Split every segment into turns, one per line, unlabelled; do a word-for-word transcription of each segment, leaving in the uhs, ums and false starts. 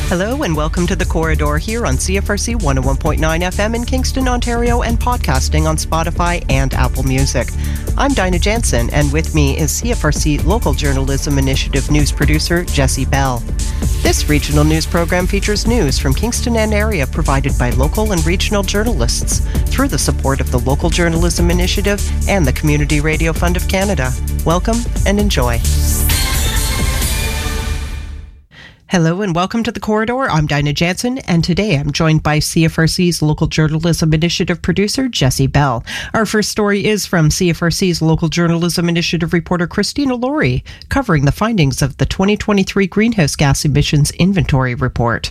Hello and welcome to The Corridor here on C F R C one oh one point nine F M in Kingston, Ontario, and podcasting on Spotify and Apple Music. I'm Dinah Jansen, and with me is C F R C Local Journalism Initiative news producer Jessie Bell. This regional news program features news from Kingston and area provided by local and regional journalists through the support of the Local Journalism Initiative and the Community Radio Fund of Canada. Welcome and enjoy. Hello and welcome to The Corridor. I'm Dinah Jansen, and today I'm joined by C F R C's Local Journalism Initiative producer, Jessie Bell. Our first story is from C F R C's Local Journalism Initiative reporter, Christina Laurie, covering the findings of the twenty twenty-three Greenhouse Gas Emissions Inventory Report.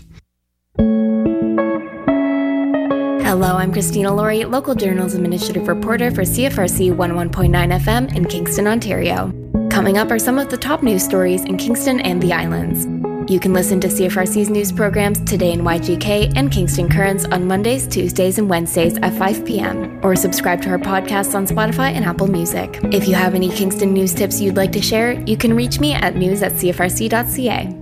Hello, I'm Christina Laurie, Local Journalism Initiative reporter for C F R C one oh one point nine F M in Kingston, Ontario. Coming up are some of the top news stories in Kingston and the Islands. You can listen to C F R C's news programs Today in Y G K and Kingston Currents on Mondays, Tuesdays, and Wednesdays at five p.m. or subscribe to our podcasts on Spotify and Apple Music. If you have any Kingston news tips you'd like to share, you can reach me at news at c f r c dot c a.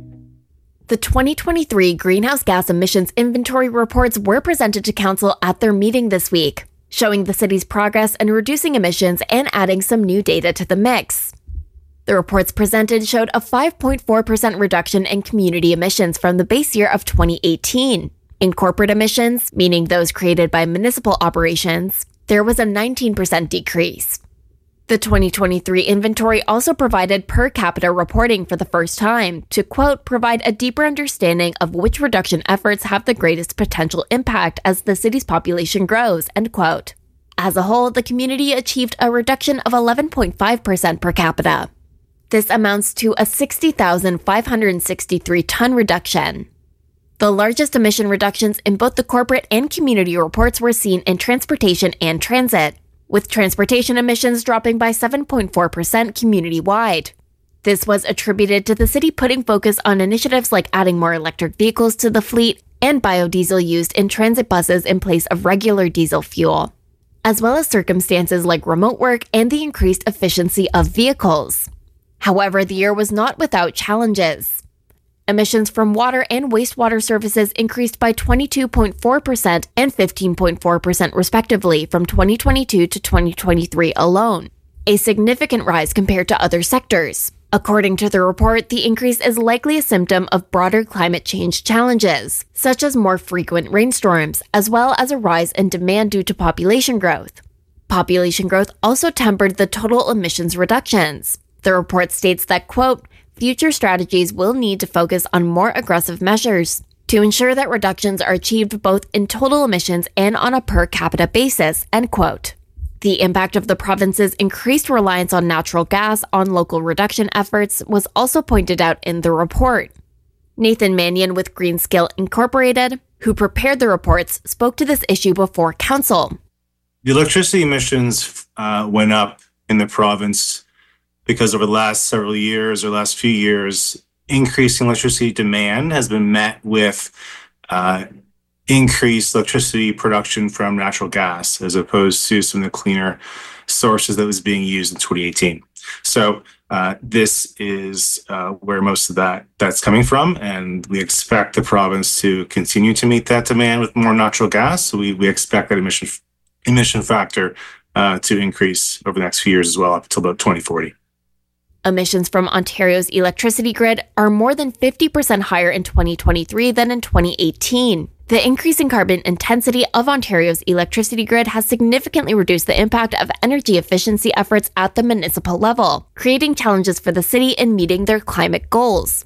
The twenty twenty-three Greenhouse Gas Emissions Inventory reports were presented to Council at their meeting this week, showing the city's progress in reducing emissions and adding some new data to the mix. The reports presented showed a five point four percent reduction in community emissions from the base year of twenty eighteen. In corporate emissions, meaning those created by municipal operations, there was a nineteen percent decrease. The twenty twenty-three inventory also provided per capita reporting for the first time to, quote, provide a deeper understanding of which reduction efforts have the greatest potential impact as the city's population grows, end quote. As a whole, the community achieved a reduction of eleven point five percent per capita. This amounts to a sixty thousand five hundred sixty-three ton reduction. The largest emission reductions in both the corporate and community reports were seen in transportation and transit, with transportation emissions dropping by seven point four percent community-wide. This was attributed to the city putting focus on initiatives like adding more electric vehicles to the fleet and biodiesel used in transit buses in place of regular diesel fuel, as well as circumstances like remote work and the increased efficiency of vehicles. However, the year was not without challenges. Emissions from water and wastewater services increased by twenty-two point four percent and fifteen point four percent respectively from twenty twenty-two to twenty twenty-three alone, a significant rise compared to other sectors. According to the report, the increase is likely a symptom of broader climate change challenges, such as more frequent rainstorms, as well as a rise in demand due to population growth. Population growth also tempered the total emissions reductions. The report states that, quote, future strategies will need to focus on more aggressive measures to ensure that reductions are achieved both in total emissions and on a per capita basis, end quote. The impact of the province's increased reliance on natural gas on local reduction efforts was also pointed out in the report. Nathan Mannion with Greenscale Incorporated, who prepared the reports, spoke to this issue before Council.
The electricity emissions uh, went up in the province because over the last several years or last few years, increasing electricity demand has been met with uh, increased electricity production from natural gas, as opposed to some of the cleaner sources that was being used in twenty eighteen. So uh, this is uh, where most of that that's coming from, and we expect the province to continue to meet that demand with more natural gas. So we, we expect that emission emission factor uh, to increase over the next few years as well, up until about twenty forty.
Emissions from Ontario's electricity grid are more than fifty percent higher in twenty twenty-three than in twenty eighteen. The increase in carbon intensity of Ontario's electricity grid has significantly reduced the impact of energy efficiency efforts at the municipal level, creating challenges for the city in meeting their climate goals.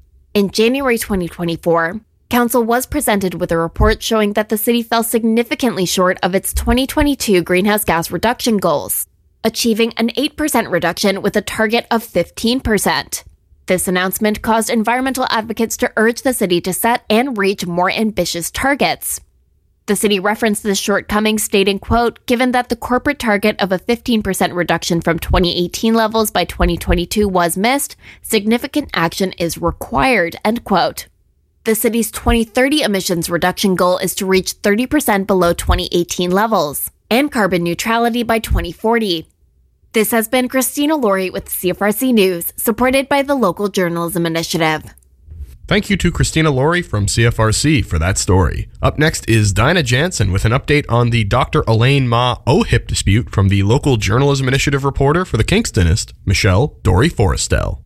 In January twenty twenty-four, Council was presented with a report showing that the city fell significantly short of its twenty twenty-two greenhouse gas reduction goals, achieving an eight percent reduction with a target of fifteen percent. This announcement caused environmental advocates to urge the city to set and reach more ambitious targets. The city referenced this shortcoming, stating, quote, given that the corporate target of a fifteen percent reduction from twenty eighteen levels by twenty twenty-two was missed, significant action is required, end quote. The city's twenty thirty emissions reduction goal is to reach thirty percent below twenty eighteen levels and carbon neutrality by twenty forty. This has been Christina Laurie with C F R C News, supported by the Local Journalism Initiative.
Thank you to Christina Laurie from C F R C for that story. Up next is Dinah Jansen with an update on the Doctor Elaine Ma O H I P dispute from the local Journalism Initiative reporter for the Kingstonist, Michelle Dory Forrestel.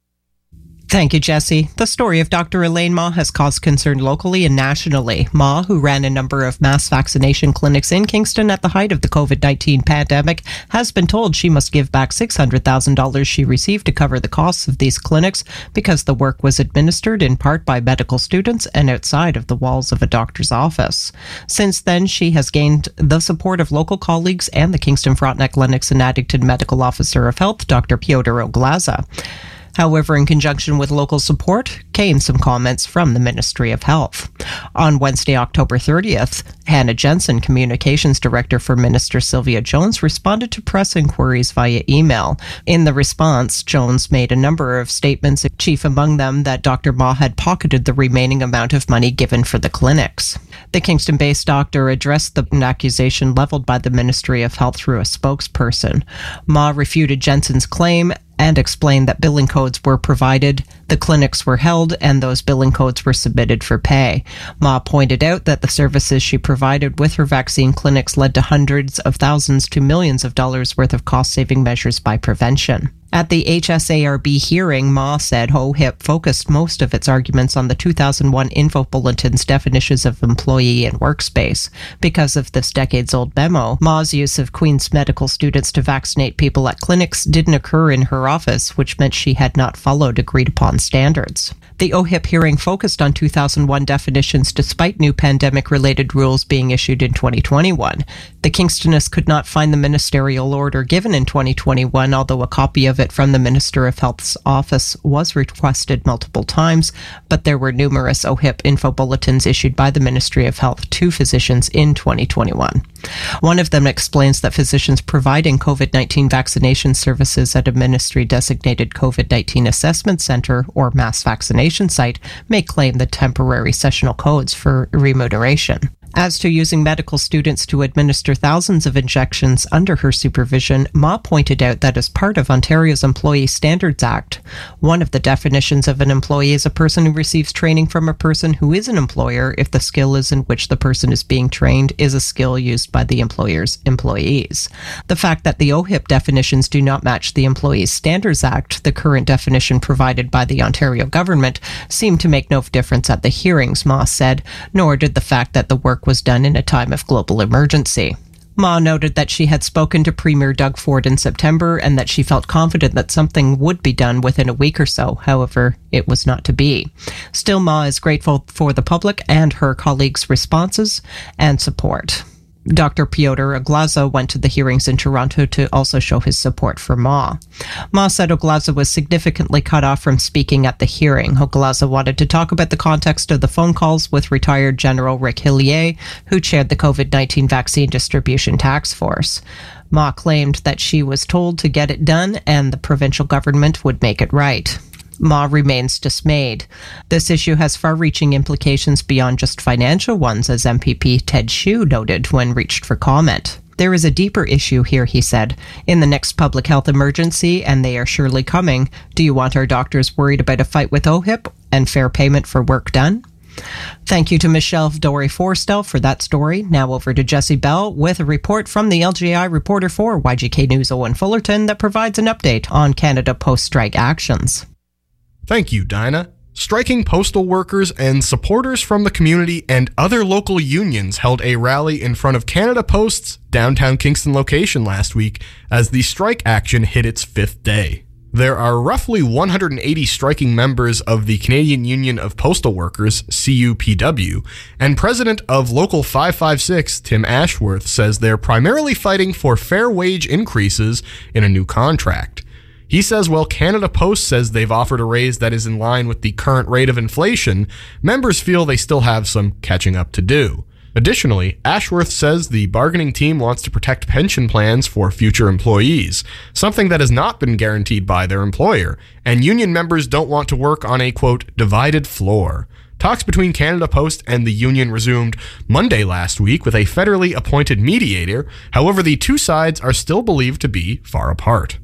Thank you, Jesse. The story of Doctor Elaine Ma has caused concern locally and nationally. Ma, who ran a number of mass vaccination clinics in Kingston at the height of the covid nineteen pandemic, has been told she must give back six hundred thousand dollars she received to cover the costs of these clinics because the work was administered in part by medical students and outside of the walls of a doctor's office. Since then, she has gained the support of local colleagues and the Kingston Frontenac Lennox and Addington Medical Officer of Health, Doctor Piotr Oglaza. However, in conjunction with local support came some comments from the Ministry of Health. On Wednesday, October thirtieth, Hannah Jensen, Communications Director for Minister Sylvia Jones, responded to press inquiries via email. In the response, Jones made a number of statements, chief among them that Doctor Ma had pocketed the remaining amount of money given for the clinics. The Kingston-based doctor addressed the accusation leveled by the Ministry of Health through a spokesperson. Ma refuted Jensen's claim and explained that billing codes were provided, the clinics were held, and those billing codes were submitted for pay. Ma pointed out that the services she provided with her vaccine clinics led to hundreds of thousands to millions of dollars worth of cost-saving measures by prevention. At the H S A R B hearing, Ma said O H I P focused most of its arguments on the two thousand one Info Bulletin's definitions of employee and workspace. Because of this decades-old memo, Ma's use of Queen's medical students to vaccinate people at clinics didn't occur in her office, which meant she had not followed agreed-upon standards. The O H I P hearing focused on two thousand one definitions despite new pandemic-related rules being issued in twenty twenty-one. The Kingstonists could not find the ministerial order given in twenty twenty-one, although a copy of it from the Minister of Health's office was requested multiple times, but there were numerous O H I P info bulletins issued by the Ministry of Health to physicians in twenty twenty-one. One of them explains that physicians providing covid nineteen vaccination services at a ministry-designated covid nineteen assessment center or mass vaccination site may claim the temporary sessional codes for remuneration. As to using medical students to administer thousands of injections under her supervision, Ma pointed out that as part of Ontario's Employee Standards Act, one of the definitions of an employee is a person who receives training from a person who is an employer if the skill is in which the person is being trained is a skill used by the employer's employees. The fact that the O H I P definitions do not match the Employees Standards Act, the current definition provided by the Ontario government, seemed to make no difference at the hearings, Ma said, nor did the fact that the work was done in a time of global emergency. Ma noted that she had spoken to Premier Doug Ford in September and that she felt confident that something would be done within a week or so. However, it was not to be. Still, Ma is grateful for the public and her colleagues' responses and support. Doctor Piotr Oglaza went to the hearings in Toronto to also show his support for Ma. Ma said Oglaza was significantly cut off from speaking at the hearing. Oglaza wanted to talk about the context of the phone calls with retired General Rick Hillier, who chaired the covid nineteen vaccine distribution task force. Ma claimed that she was told to get it done and the provincial government would make it right. Ma remains dismayed. This issue has far-reaching implications beyond just financial ones, as M P P Ted Hsu noted when reached for comment. There is a deeper issue here, he said. In the next public health emergency, and they are surely coming, do you want our doctors worried about a fight with O H I P and fair payment for work done? Thank you to Michelle Dory Forrestel for that story. Now over to Jesse Bell with a report from the L G I reporter for Y G K News Owen Fullerton that provides an update on Canada post-strike actions.
Thank you, Dinah. Striking postal workers and supporters from the community and other local unions held a rally in front of Canada Post's downtown Kingston location last week as the strike action hit its fifth day. There are roughly one hundred eighty striking members of the Canadian Union of Postal Workers, C U P W, and President of Local five five six, Tim Ashworth, says they're primarily fighting for fair wage increases in a new contract. He says while Canada Post says they've offered a raise that is in line with the current rate of inflation, members feel they still have some catching up to do. Additionally, Ashworth says the bargaining team wants to protect pension plans for future employees, something that has not been guaranteed by their employer, and union members don't want to work on a, quote, divided floor. Talks between Canada Post and the union resumed Monday last week with a federally appointed mediator. However, the two sides are still believed to be far apart.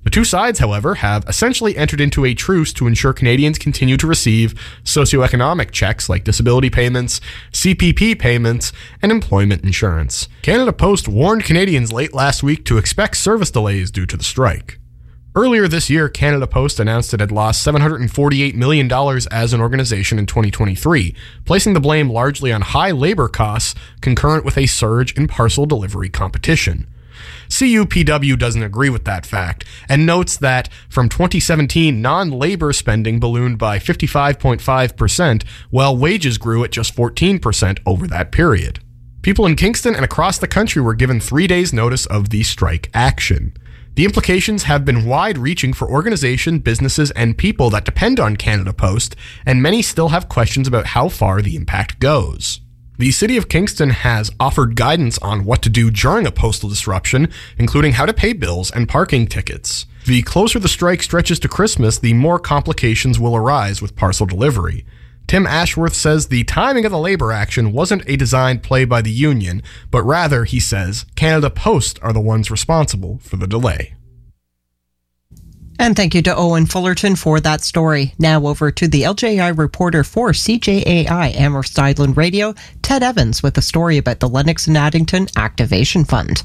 The two sides, however, have essentially entered into a truce to ensure Canadians continue to receive socioeconomic checks like disability payments, C P P payments, and employment insurance. Canada Post warned Canadians late last week to expect service delays due to the strike. Earlier this year, Canada Post announced it had lost seven hundred forty-eight million dollars as an organization in twenty twenty-three, placing the blame largely on high labor costs concurrent with a surge in parcel delivery competition. C U P W doesn't agree with that fact and notes that from twenty seventeen, non-labor spending ballooned by fifty-five point five percent, while wages grew at just fourteen percent over that period. People in Kingston and across the country were given three days' notice of the strike action. The implications have been wide-reaching for organizations, businesses, and people that depend on Canada Post, and many still have questions about how far the impact goes. The City of Kingston has offered guidance on what to do during a postal disruption, including how to pay bills and parking tickets. The closer the strike stretches to Christmas, the more complications will arise with parcel delivery. Tim Ashworth says the timing of the labor action wasn't a designed play by the union, but rather, he says, Canada Post are the ones responsible for the delay.
And thank you to Owen Fullerton for that story. Now over to the L J I reporter for C J A I Amherst Island Radio, Ted Evans, with a story about the Lennox and Addington Activation Fund.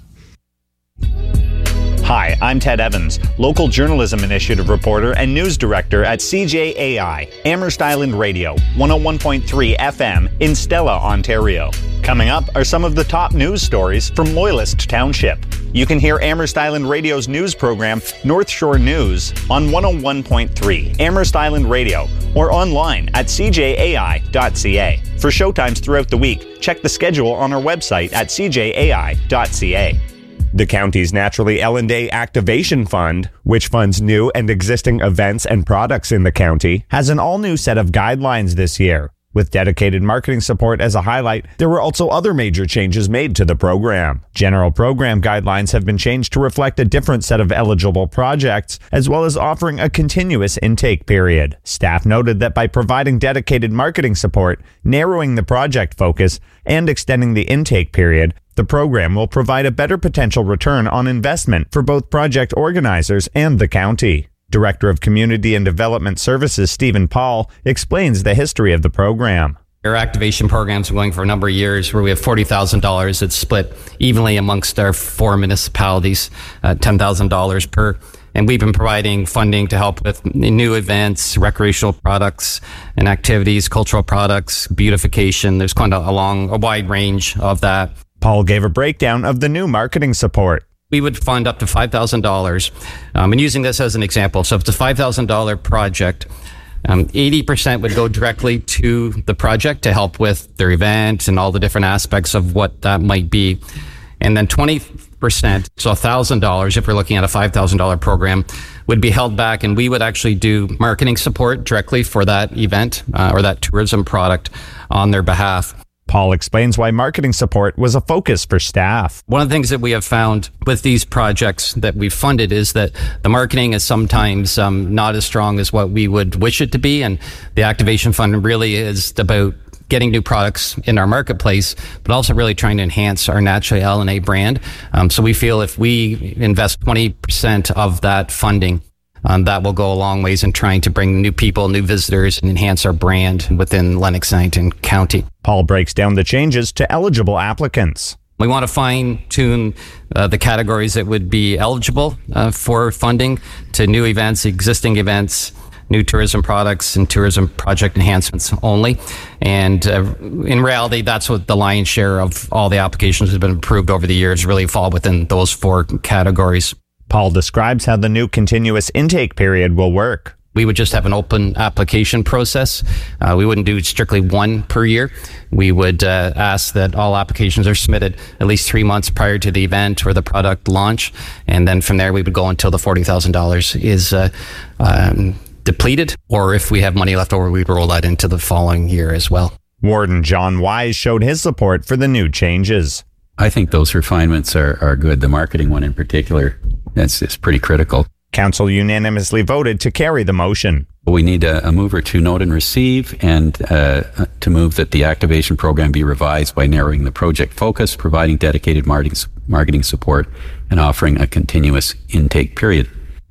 Hi, I'm Ted Evans, local journalism initiative reporter and news director at C J A I Amherst Island Radio, one oh one point three F M in Stella, Ontario. Coming up are some of the top news stories from Loyalist Township. You can hear Amherst Island Radio's news program, North Shore News, on one oh one point three Amherst Island Radio or online at c j a i dot c a. For showtimes throughout the week, check the schedule on our website at c j a i dot c a. The county's Naturally Ellen Day Activation Fund, which funds new and existing events and products in the county, has an all-new set of guidelines this year. With dedicated marketing support as a highlight, there were also other major changes made to the program. General program guidelines have been changed to reflect a different set of eligible projects, as well as offering a continuous intake period. Staff noted that by providing dedicated marketing support, narrowing the project focus, and extending the intake period, the program will provide a better potential return on investment for both project organizers and the county. Director of Community and Development Services Stephen Paul explains the history of the program.
Our activation programs are going for a number of years where we have forty thousand dollars that's split evenly amongst our four municipalities, uh, ten thousand dollars per. And we've been providing funding to help with new events, recreational products and activities, cultural products, beautification. There's quite a, a long, a wide range of that.
Paul gave a breakdown of the new marketing support.
We would fund up to five thousand dollars. Um, and using this as an example, so if it's a five thousand dollars project, um, eighty percent would go directly to the project to help with their event and all the different aspects of what that might be. And then twenty percent, so one thousand dollars, if we're looking at a five thousand dollars program, would be held back, and we would actually do marketing support directly for that event uh, or that tourism product on their behalf.
Paul explains why marketing support was a focus for staff.
One of the things that we have found with these projects that we've funded is that the marketing is sometimes um, not as strong as what we would wish it to be. And the Activation Fund really is about getting new products in our marketplace, but also really trying to enhance our Naturally Ellen Day brand. Um, so we feel if we invest twenty percent of that funding, Um, that will go a long ways in trying to bring new people, new visitors, and enhance our brand within Lennox and Addington County.
Paul breaks down the changes to eligible applicants.
We want to fine-tune uh, the categories that would be eligible uh, for funding to new events, existing events, new tourism products, and tourism project enhancements only. And uh, in reality, that's what the lion's share of all the applications that have been approved over the years really fall within those four categories.
Paul describes how the new continuous intake period will work.
We would just have an open application process. Uh, we wouldn't do strictly one per year. We would uh, ask that all applications are submitted at least three months prior to the event or the product launch. And then from there, we would go until the forty thousand dollars is uh, um, depleted. Or if we have money left over, we'd roll that into the following year as well.
Warden John Wise showed his support for the new changes.
I think those refinements are, are good. The marketing one in particular, that's is pretty critical.
Council unanimously voted to carry the motion.
We need a, a mover to note and receive, and uh, to move that the activation program be revised by narrowing the project focus, providing dedicated marketing, marketing support, and offering a continuous intake period.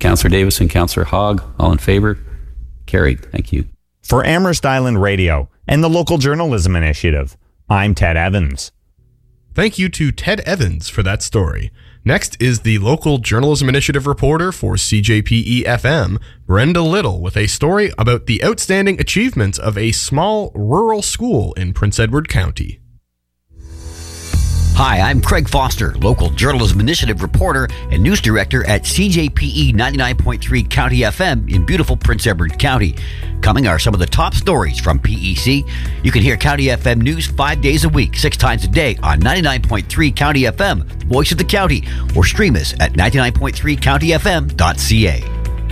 Councillor Davis and Councillor Hogg, all in favor? Carried. Thank you.
For Amherst Island Radio and the Local Journalism Initiative, I'm Ted Evans.
Thank you to Ted Evans for that story. Next is the Local Journalism Initiative reporter for C J P E F M, Brenda Little, with a story about the outstanding achievements of a small rural school in Prince Edward County.
Hi, I'm Craig Foster, Local Journalism Initiative reporter and news director at C J P E ninety-nine point three County F M in beautiful Prince Edward County. Coming are some of the top stories from P E C. You can hear County F M news five days a week, six times a day on ninety-nine point three County F M, Voice of the County, or stream us at ninety-nine point three county f m dot c a.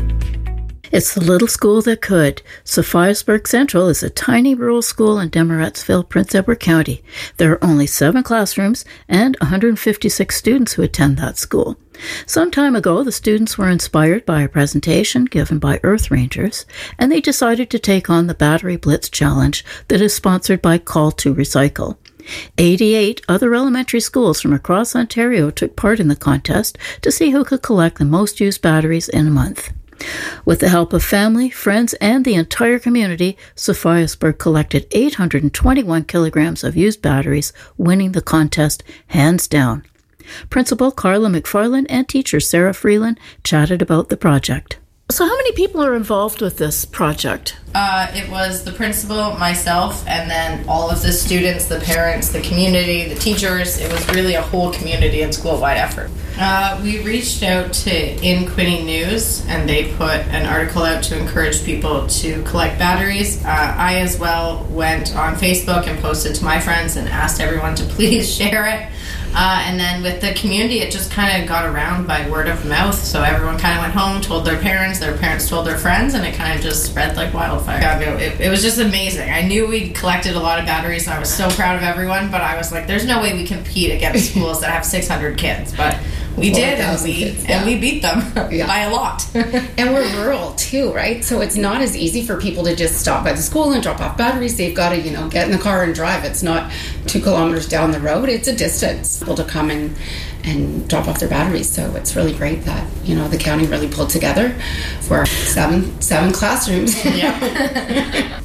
It's the little school that could. Sophiasburg Central is a tiny rural school in Demeretsville, Prince Edward County. There are only seven classrooms and one hundred fifty-six students who attend that school. Some time ago, the students were inspired by a presentation given by Earth Rangers, and they decided to take on the Battery Blitz Challenge that is sponsored by Call to Recycle. eighty-eight other elementary schools from across Ontario took part in the contest to see who could collect the most used batteries in a month. With the help of family, friends, and the entire community, Sophiasburg collected eight hundred twenty-one kilograms of used batteries, winning the contest hands down. Principal Carla McFarland and teacher Sarah Freeland chatted about the project. So how many people are involved with this project?
Uh, it was the principal, myself, and then all of the students, the parents, the community, the teachers. It was really a whole community and school-wide effort. Uh, we reached out to In Quinte News, and they put an article out to encourage people to collect batteries. Uh, I as well went on Facebook and posted to my friends and asked everyone to please share it. Uh, and then with the community, it just kind of got around by word of mouth. So everyone kind of went home, told their parents, their parents told their friends, and it kind of just spread like wildfire. Yeah, it, it was just amazing. I knew we collected a lot of batteries, and I was so proud of everyone, but I was like, there's no way we compete against schools that have six hundred kids. But we did, and we, kids, yeah. and we beat them yeah. by a lot.
And we're rural, too, right? So it's not as easy for people to just stop by the school and drop off batteries. They've got to, you know, get in the car and drive. It's not two kilometers down the road. It's a distance. People to come and, and drop off their batteries. So it's really great that, you know, the county really pulled together for seven seven classrooms.
Yeah.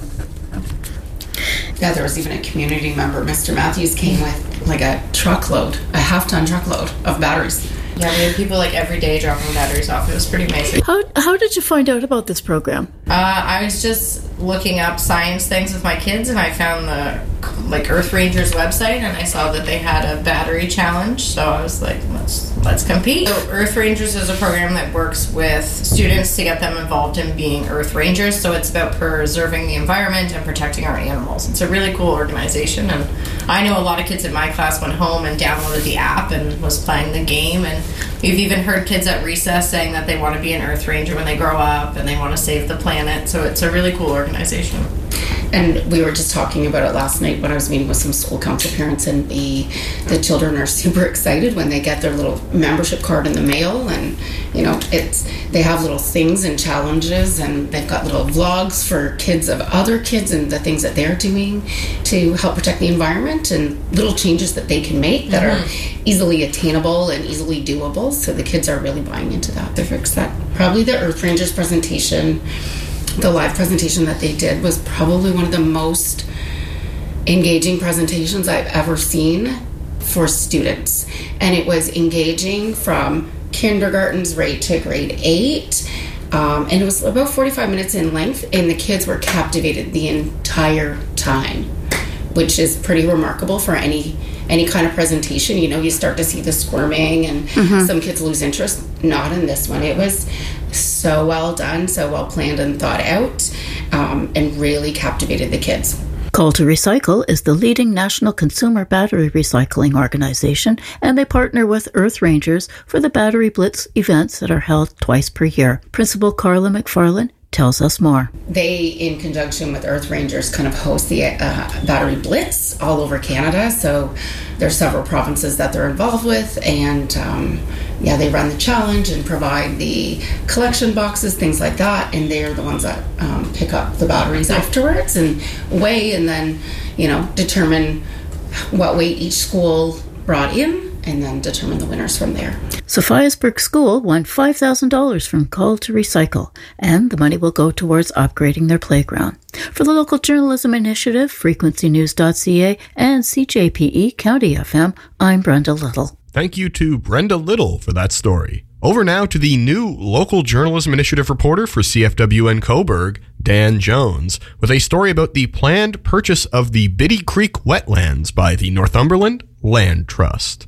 Yeah, there was even a community member, Mister Matthews, came with like a truckload, a half-ton truckload of batteries.
Yeah, we had people like every day dropping batteries off. It was pretty amazing.
How how did you find out about this program?
Uh, I was just looking up science things with my kids, and I found the like Earth Rangers website, and I saw that they had a battery challenge. So I was like, let's let's compete. So Earth Rangers is a program that works with students to get them involved in being Earth Rangers. So it's about preserving the environment and protecting our animals. It's a really cool organization, and I know a lot of kids in my class went home and downloaded the app and was playing the game. And we've even heard kids at recess saying that they want to be an Earth Ranger when they grow up and they want to save the planet. So it's a really cool organization.
And we were just talking about it last night when I was meeting with some school council parents, and the the children are super excited when they get their little membership card in the mail, and you know it's they have little things and challenges, and they've got little vlogs for kids of other kids and the things that they're doing to help protect the environment, and little changes that they can make that mm-hmm. are easily attainable and easily doable. So the kids are really buying into that. They're that probably the Earth Rangers presentation. The live presentation that they did was probably one of the most engaging presentations I've ever seen for students. And it was engaging from kindergartens right to grade eight. Um, and it was about forty-five minutes in length, and the kids were captivated the entire time, which is pretty remarkable for any any kind of presentation. You know, you start to see the squirming and mm-hmm. some kids lose interest. Not in this one. It was so well done, so well planned and thought out, um, and really captivated the kids.
Call to Recycle is the leading national consumer battery recycling organization, and they partner with Earth Rangers for the Battery Blitz events that are held twice per year. Principal Carla McFarland tells us more.
They, in conjunction with Earth Rangers, kind of host the uh, Battery Blitz all over Canada. So there's several provinces that they're involved with, and um, yeah, they run the challenge and provide the collection boxes, things like that, and they're the ones that um, pick up the batteries afterwards and weigh, and then, you know, determine what weight each school brought in, and then determine the winners from there.
Sophiasburg School won five thousand dollars from Call to Recycle, and the money will go towards upgrading their playground. For the Local Journalism Initiative, frequency news dot c a, and C J P E County F M, I'm Brenda Little.
Thank you to Brenda Little for that story. Over now to the new Local Journalism Initiative reporter for C F W N Cobourg, Dan Jones, with a story about the planned purchase of the Biddy Creek wetlands by the Northumberland Land Trust.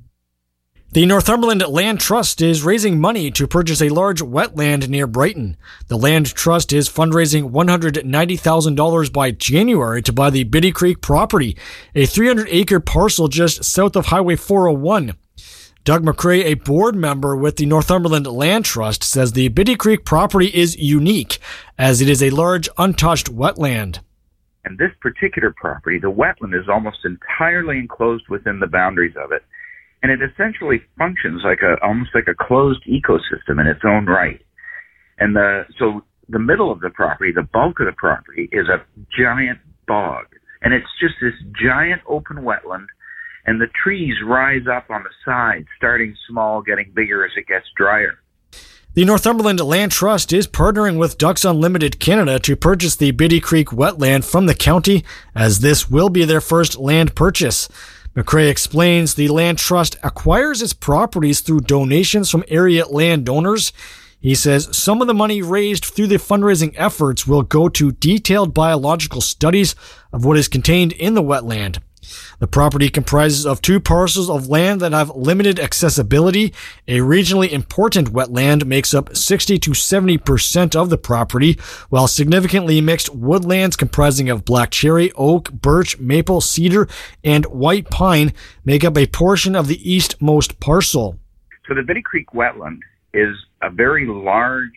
The Northumberland Land Trust is raising money to purchase a large wetland near Brighton. The Land Trust is fundraising one hundred ninety thousand dollars by January to buy the Biddy Creek property, a three hundred acre parcel just south of Highway four oh one. Doug McCrae, a board member with the Northumberland Land Trust, says the Biddy Creek property is unique as it is a large untouched wetland.
And this particular property, the wetland is almost entirely enclosed within the boundaries of it. And it essentially functions like a, almost like a closed ecosystem in its own right. And the, so the middle of the property, the bulk of the property, is a giant bog. And it's just this giant open wetland. And the trees rise up on the sides, starting small, getting bigger as it gets drier.
The Northumberland Land Trust is partnering with Ducks Unlimited Canada to purchase the Biddy Creek wetland from the county, as this will be their first land purchase. McCrae explains the Land Trust acquires its properties through donations from area landowners. He says some of the money raised through the fundraising efforts will go to detailed biological studies of what is contained in the wetland. The property comprises of two parcels of land that have limited accessibility. A regionally important wetland makes up sixty to seventy percent of the property, while significantly mixed woodlands comprising of black cherry, oak, birch, maple, cedar, and white pine make up a portion of the eastmost parcel.
So the Biddy Creek wetland is a very large,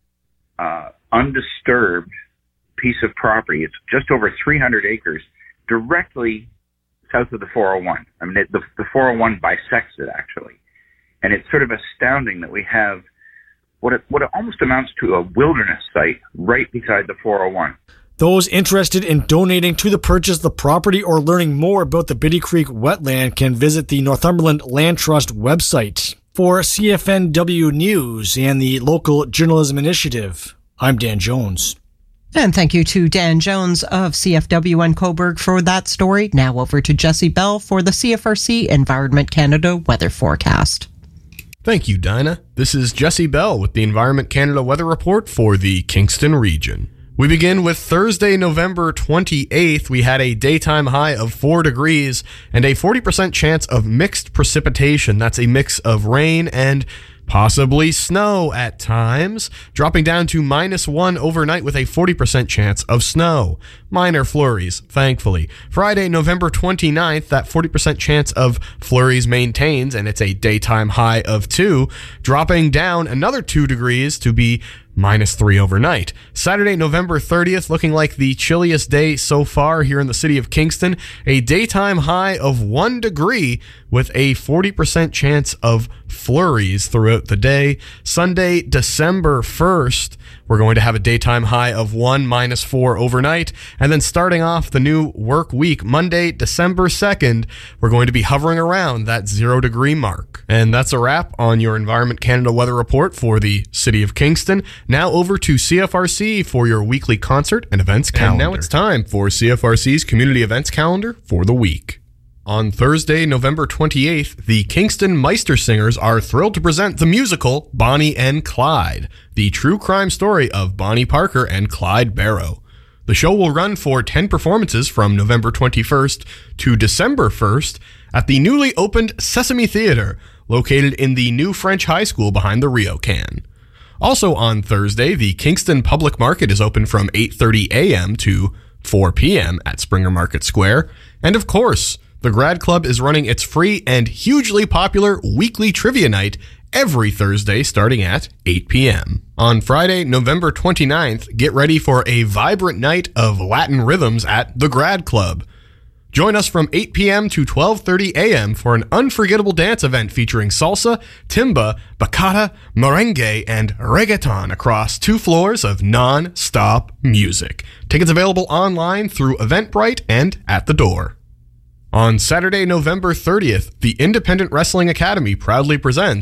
uh, undisturbed piece of property. It's just over three hundred acres, directly south of the four oh one. I mean, it, the, the four oh one bisects it, actually. And it's sort of astounding that we have what it, what it almost amounts to a wilderness site right beside the four oh one.
Those interested in donating to the purchase of the property or learning more about the Biddy Creek wetland can visit the Northumberland Land Trust website. For C F N W News and the Local Journalism Initiative, I'm Dan Jones.
And thank you to Dan Jones of C F W N Cobourg for that story. Now over to Jesse Bell for the C F R C Environment Canada weather forecast.
Thank you, Dinah. This is Jesse Bell with the Environment Canada weather report for the Kingston region. We begin with Thursday, November twenty-eighth. We had a daytime high of four degrees and a forty percent chance of mixed precipitation. That's a mix of rain and possibly snow at times, dropping down to minus one overnight with a forty percent chance of snow. Minor flurries, thankfully. Friday, November twenty-ninth, that forty percent chance of flurries maintains, and it's a daytime high of two, dropping down another two degrees to be minus three overnight. Saturday, November thirtieth, looking like the chilliest day so far here in the city of Kingston. A daytime high of one degree with a forty percent chance of flurries throughout the day. Sunday, December first, we're going to have a daytime high of one, minus four overnight. And then starting off the new work week, Monday, December second, we're going to be hovering around that zero degree mark. And that's a wrap on your Environment Canada weather report for the city of Kingston. Now over to C F R C for your weekly concert and events calendar. And now it's time for C F R C's community events calendar for the week. On Thursday, November twenty-eighth, the Kingston Meistersingers are thrilled to present the musical Bonnie and Clyde, the true crime story of Bonnie Parker and Clyde Barrow. The show will run for ten performances from November twenty-first to December first at the newly opened Sesame Theatre, located in the new French High School behind the RioCan. Also on Thursday, the Kingston Public Market is open from eight thirty a.m. to four p.m. at Springer Market Square. And of course, the Grad Club is running its free and hugely popular weekly trivia night every Thursday starting at eight p.m. On Friday, November twenty-ninth, get ready for a vibrant night of Latin rhythms at the Grad Club. Join us from eight p.m. to twelve thirty a.m. for an unforgettable dance event featuring salsa, timba, bachata, merengue, and reggaeton across two floors of non-stop music. Tickets available online through Eventbrite and at the door. On Saturday, November thirtieth, the Independent Wrestling Academy proudly presents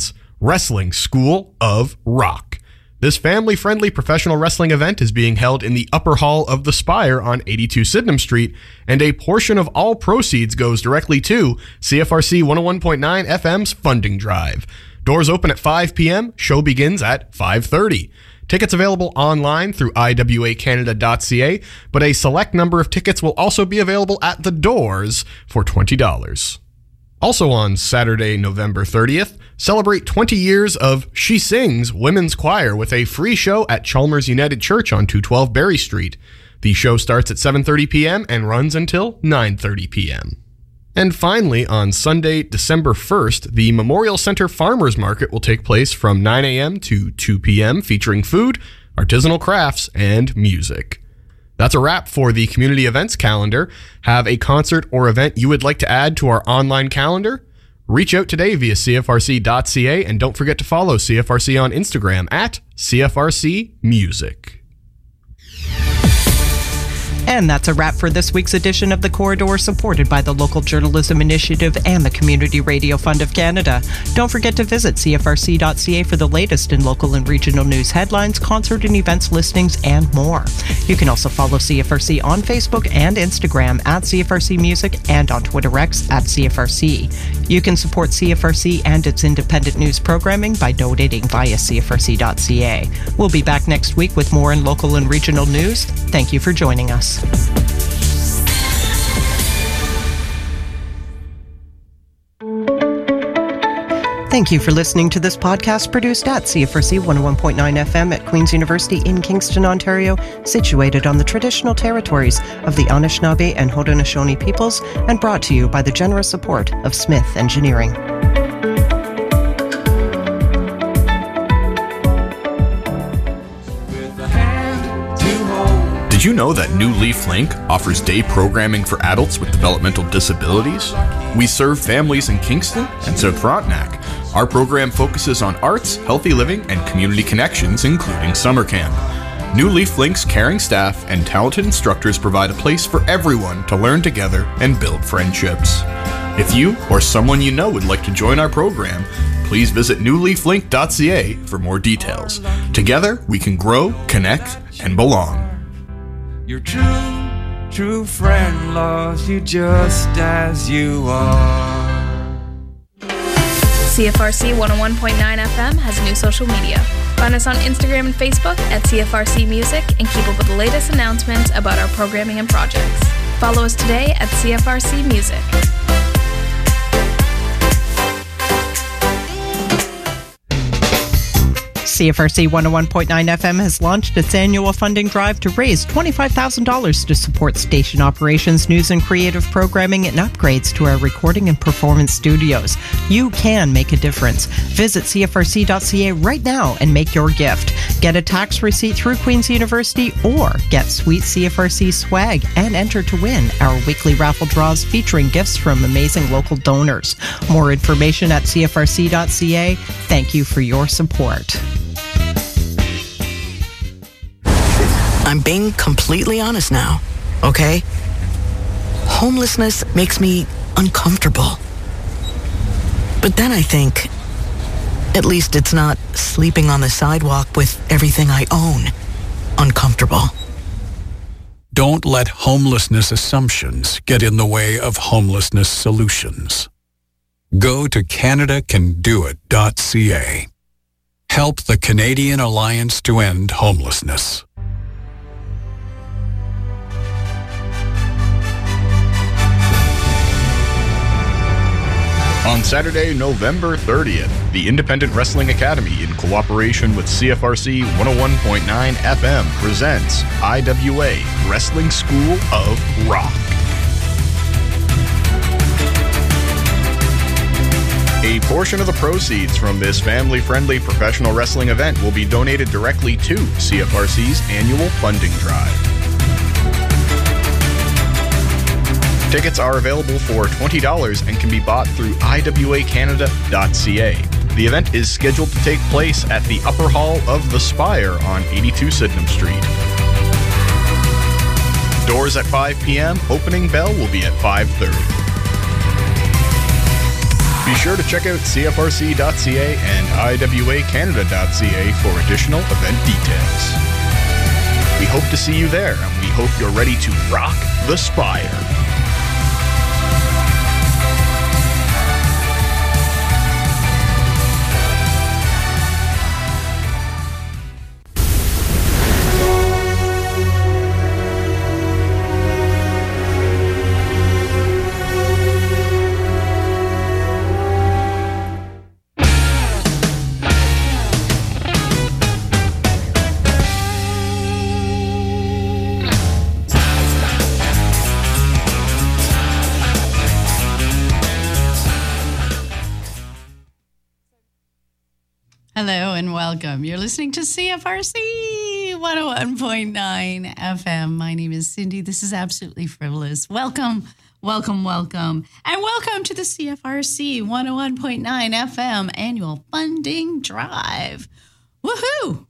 Wrestling School of Rock. This family-friendly professional wrestling event is being held in the upper hall of the Spire on eighty-two Sydenham Street, and a portion of all proceeds goes directly to C F R C one oh one point nine F M's funding drive. Doors open at five p.m., show begins at five thirty. Tickets available online through I W A Canada dot C A, but a select number of tickets will also be available at the doors for twenty dollars. Also on Saturday, November thirtieth, celebrate twenty years of She Sings Women's Choir with a free show at Chalmers United Church on two twelve Berry Street. The show starts at seven thirty p.m. and runs until nine thirty p.m. And finally, on Sunday, December first, the Memorial Center Farmers Market will take place from nine a.m. to two p.m., featuring food, artisanal crafts, and music. That's a wrap for the community events calendar. Have a concert or event you would like to add to our online calendar? Reach out today via C F R C dot C A, and don't forget to follow C F R C on Instagram at C F R C Music.
And that's a wrap for this week's edition of The Corridor, supported by the Local Journalism Initiative and the Community Radio Fund of Canada. Don't forget to visit C F R C dot C A for the latest in local and regional news headlines, concert and events listings, and more. You can also follow C F R C on Facebook and Instagram at C F R C Music and on Twitter X at C F R C. You can support C F R C and its independent news programming by donating via C F R C dot C A. We'll be back next week with more in local and regional news. Thank you for joining us. Thank you for listening to this podcast produced at C F R C one oh one point nine F M at Queen's University in Kingston, Ontario, situated on the traditional territories of the Anishinaabe and Haudenosaunee peoples, and brought to you by the generous support of Smith Engineering.
Did you know that New Leaf Link offers day programming for adults with developmental disabilities? We serve families in Kingston and South Frontenac. Our program focuses on arts, healthy living, and community connections, including summer camp. New Leaf Link's caring staff and talented instructors provide a place for everyone to learn together and build friendships. If you or someone you know would like to join our program, please visit new leaf link dot C A for more details. Together, we can grow, connect, and belong.
Your true, true friend loves you just as you are.
C F R C one oh one point nine F M has new social media. Find us on Instagram and Facebook at C F R C Music and keep up with the latest announcements about our programming and projects. Follow us today at C F R C Music.
C F R C one oh one point nine F M has launched its annual funding drive to raise twenty-five thousand dollars to support station operations, news and creative programming, and upgrades to our recording and performance studios. You can make a difference. Visit C F R C dot C A right now and make your gift. Get a tax receipt through Queen's University or get sweet C F R C swag and enter to win our weekly raffle draws featuring gifts from amazing local donors. More information at C F R C dot C A. Thank you for your support.
I'm being completely honest now, okay? Homelessness makes me uncomfortable. But then I think, at least it's not sleeping on the sidewalk with everything I own uncomfortable.
Don't let homelessness assumptions get in the way of homelessness solutions. Go to Canada Can Do It dot C A. Help the Canadian Alliance to End Homelessness.
On Saturday, November thirtieth, the Independent Wrestling Academy, in cooperation with C F R C one oh one point nine F M, presents I W A Wrestling School of Rock. A portion of the proceeds from this family-friendly professional wrestling event will be donated directly to C F R C's annual funding drive. Tickets are available for twenty dollars and can be bought through I W A Canada dot C A. The event is scheduled to take place at the upper hall of the Spire on eighty-two Sydenham Street. Doors at five p.m., opening bell will be at five thirty. Be sure to check out C F R C dot C A and I W A Canada dot C A for additional event details. We hope to see you there, and we hope you're ready to rock the Spire.
Hello and welcome. You're listening to C F R C one oh one point nine F M. My name is Cindy. This is Absolutely Frivolous. Welcome, welcome, welcome. And welcome to the C F R C one oh one point nine F M annual funding drive. Woohoo!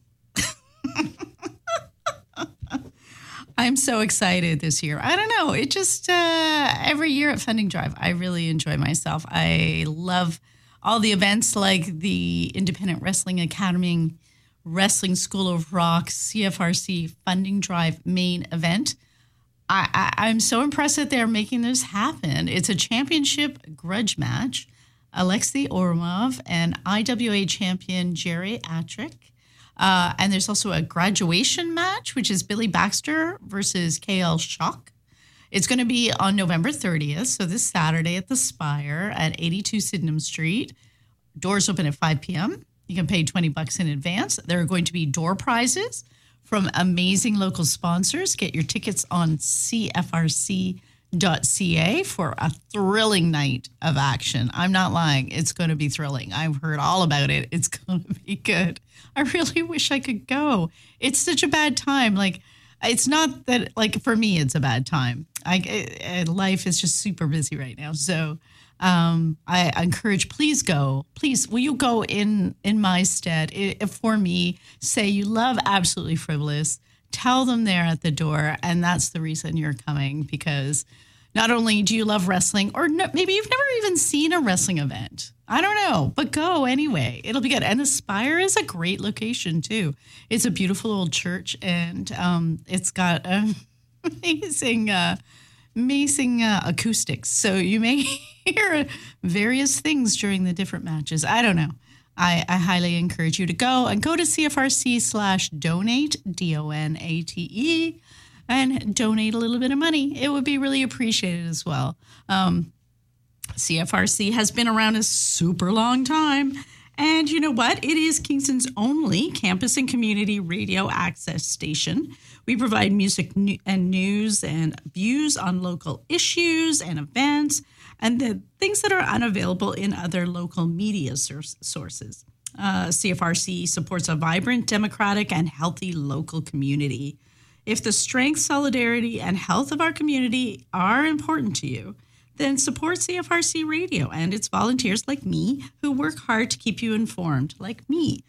I'm so excited this year. I don't know. It just, uh, every year at Funding Drive, I really enjoy myself. I love all the events like the Independent Wrestling Academy, Wrestling School of Rock, C F R C Funding Drive main event. I, I, I'm so impressed that they're making this happen. It's a championship grudge match. Alexei Orlov and I W A champion Jerry Atrick. Uh, and there's also a graduation match, which is Billy Baxter versus K L Shock. It's going to be on November thirtieth, so this Saturday at the Spire at eighty-two Sydenham Street. Doors open at five p.m. You can pay twenty bucks in advance. There are going to be door prizes from amazing local sponsors. Get your tickets on C F R C dot C A for a thrilling night of action. I'm not lying. It's going to be thrilling. I've heard all about it. It's going to be good. I really wish I could go. It's such a bad time. Like, it's not that, like, for me, it's a bad time. I, I life is just super busy right now. So um, I, I encourage, please go. Please, will you go in, in my stead? It, for me, say you love Absolutely Frivolous. Tell them they're at the door, and that's the reason you're coming, because not only do you love wrestling, or no, maybe you've never even seen a wrestling event. I don't know, but go anyway. It'll be good. And the Spire is a great location, too. It's a beautiful old church, and um, it's got um, amazing, uh, amazing uh, acoustics. So you may hear various things during the different matches. I don't know. I, I highly encourage you to go and go to C F R C slash donate, D O N A T E, and donate a little bit of money. It would be really appreciated as well. Um, C F R C has been around a super long time. And you know what? It is Kingston's only campus and community radio access station. We provide music and news and views on local issues and events, and the things that are unavailable in other local media sources. Uh, C F R C supports a vibrant, democratic, and healthy local community. If the strength, solidarity, and health of our community are important to you, then support C F R C Radio and its volunteers like me who work hard to keep you informed, like me.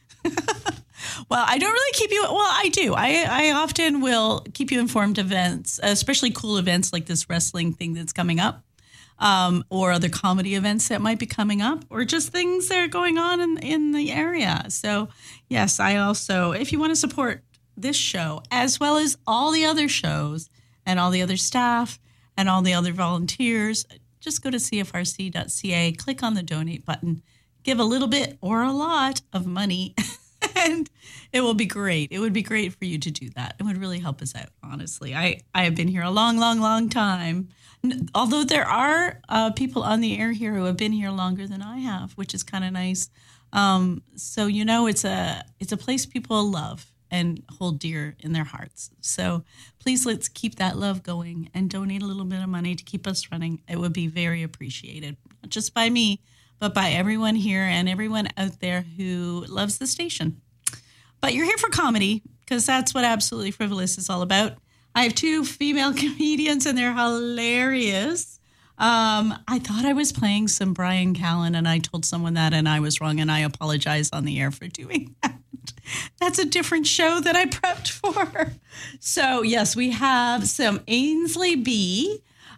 Well, I don't really keep you, well, I do. I, I often will keep you informed of events, especially cool events like this wrestling thing that's coming up, um, or other comedy events that might be coming up, or just things that are going on in, in the area. So, yes, I also, if you want to support this show, as well as all the other shows and all the other staff and all the other volunteers, just go to C F R C dot C A, click on the donate button, give a little bit or a lot of money, and it will be great. It would be great for you to do that. It would really help us out, honestly. I, I have been here a long, long, long time. Although there are uh, people on the air here who have been here longer than I have, which is kind of nice. Um, so, you know, it's a it's a place people love and hold dear in their hearts. So please, let's keep that love going and donate a little bit of money to keep us running. It would be very appreciated, not just by me, but by everyone here and everyone out there who loves the station. But you're here for comedy, because that's what Absolutely Frivolous is all about. I have two female comedians, and they're hilarious. Um, I thought I was playing some Brian Callen, and I told someone that, and I was wrong, and I apologize on the air for doing that. That's a different show that I prepped for. So, yes, we have some Ainsley B.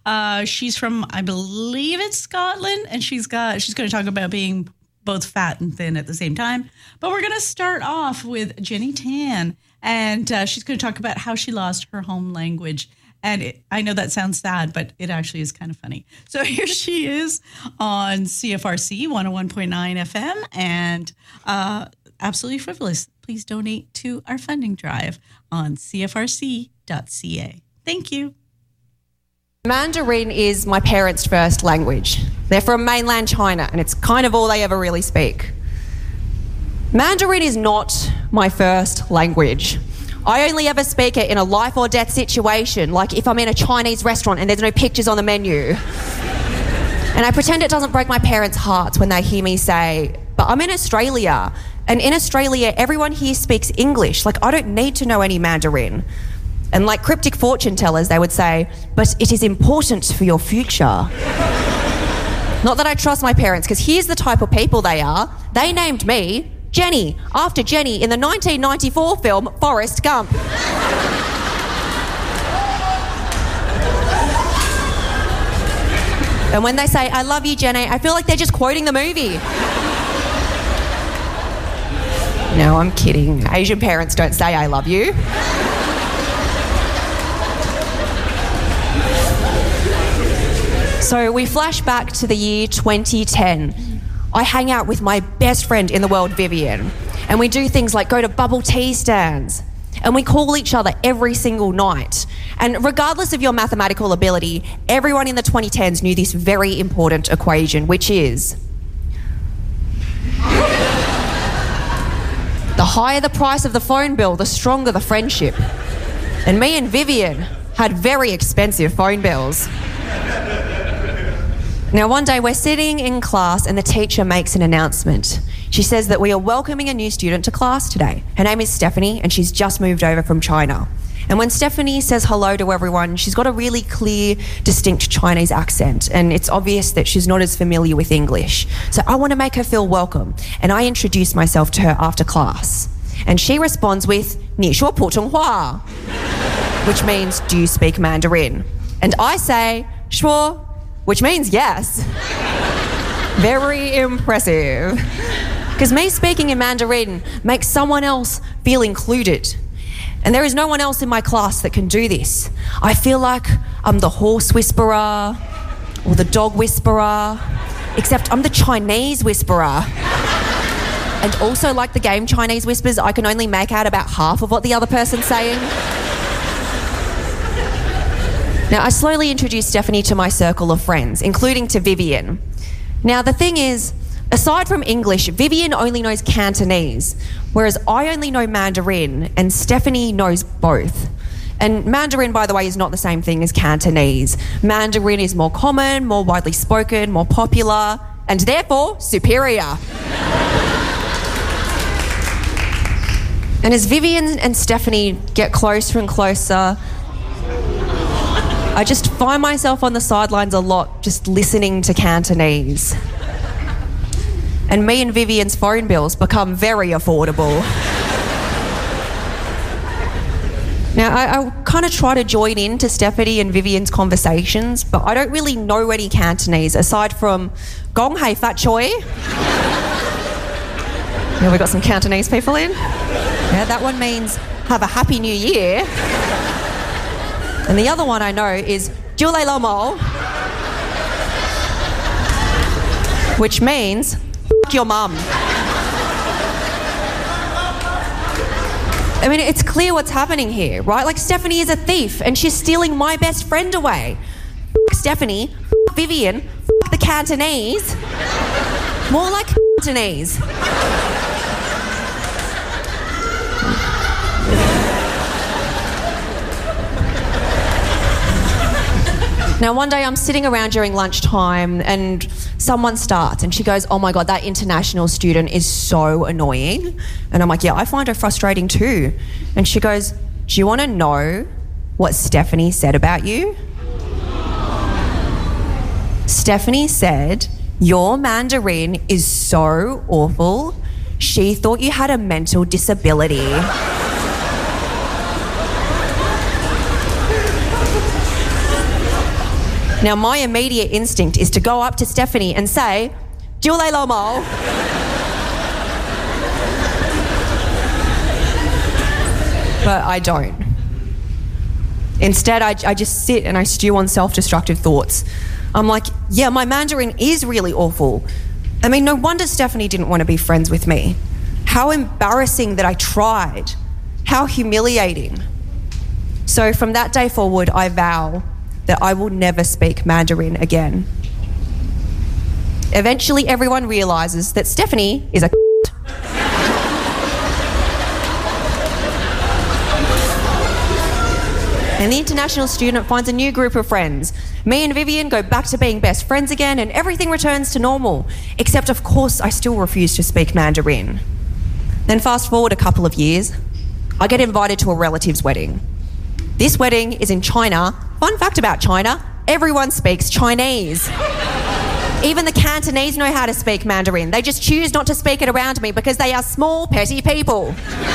Uh, she's from, I believe it's Scotland, and she's got she's going to talk about being both fat and thin at the same time. But we're going to start off with Jenny Tan, and uh, she's going to talk about how she lost her home language. And it, I know that sounds sad, but it actually is kind of funny. So here she is on C F R C one oh one point nine F M, and uh, absolutely frivolous. Please donate to our funding drive on C F R C dot C A. Thank you.
Mandarin is my parents' first language. They're from mainland China, and it's kind of all they ever really speak. Mandarin is not my first language. I only ever speak it in a life or death situation, like if I'm in a Chinese restaurant and there's no pictures on the menu. And I pretend it doesn't break my parents' hearts when they hear me say, but I'm in Australia, and in Australia, everyone here speaks English. Like, I don't need to know any Mandarin. And like cryptic fortune tellers, they would say, but it is important for your future. Not that I trust my parents, because here's the type of people they are. They named me Jenny, after Jenny in the nineteen ninety-four film Forrest Gump. And when they say, I love you, Jenny, I feel like they're just quoting the movie. No, I'm kidding. Asian parents don't say I love you. So we flash back to the year twenty ten. I hang out with my best friend in the world, Vivian, and we do things like go to bubble tea stands, and we call each other every single night. And regardless of your mathematical ability, everyone in the twenty tens knew this very important equation, which is the higher the price of the phone bill, the stronger the friendship. And me and Vivian had very expensive phone bills. Now, one day we're sitting in class and the teacher makes an announcement. She says that we are welcoming a new student to class today. Her name is Stephanie, and she's just moved over from China. And when Stephanie says hello to everyone, she's got a really clear, distinct Chinese accent, and it's obvious that she's not as familiar with English. So I want to make her feel welcome, and I introduce myself to her after class. And she responds with, 你说普通话, which means, do you speak Mandarin? And I say, 说, which means yes. Very impressive. Because me speaking in Mandarin makes someone else feel included. And there is no one else in my class that can do this. I feel like I'm the horse whisperer or the dog whisperer, except I'm the Chinese whisperer. And also, like the game Chinese Whispers, I can only make out about half of what the other person's saying. Now, I slowly introduced Stephanie to my circle of friends, including to Vivian. Now, the thing is, aside from English, Vivian only knows Cantonese, whereas I only know Mandarin, and Stephanie knows both. And Mandarin, by the way, is not the same thing as Cantonese. Mandarin is more common, more widely spoken, more popular, and therefore superior. And as Vivian and Stephanie get closer and closer, I just find myself on the sidelines a lot, just listening to Cantonese. And me and Vivian's phone bills become very affordable. Now, I, I kind of try to join in to Stephanie and Vivian's conversations, but I don't really know any Cantonese, aside from Gong Hei Fat Choi. Yeah, we got some Cantonese people in. Yeah, that one means have a happy new year. And the other one I know is Jiu Lei Lo Mo, which means f*** your mum. I mean, it's clear what's happening here, right? Like, Stephanie is a thief and she's stealing my best friend away. F*** Stephanie, f*** Vivian, f*** the Cantonese. More like Cantonese. Now, one day I'm sitting around during lunchtime and someone starts and she goes, oh my God, that international student is so annoying. And I'm like, yeah, I find her frustrating too. And she goes, do you want to know what Stephanie said about you? Stephanie said, your Mandarin is so awful. She thought you had a mental disability. Now, my immediate instinct is to go up to Stephanie and say, Jiulei lo mo. But I don't. Instead, I, I just sit and I stew on self-destructive thoughts. I'm like, yeah, my Mandarin is really awful. I mean, no wonder Stephanie didn't want to be friends with me. How embarrassing that I tried. How humiliating. So from that day forward, I vow that I will never speak Mandarin again. Eventually, everyone realizes that Stephanie is a and the international student finds a new group of friends. Me and Vivian go back to being best friends again and everything returns to normal. Except, of course, I still refuse to speak Mandarin. Then fast forward a couple of years, I get invited to a relative's wedding. This wedding is in China. Fun fact about China, everyone speaks Chinese. Even the Cantonese know how to speak Mandarin. They just choose not to speak it around me because they are small, petty people.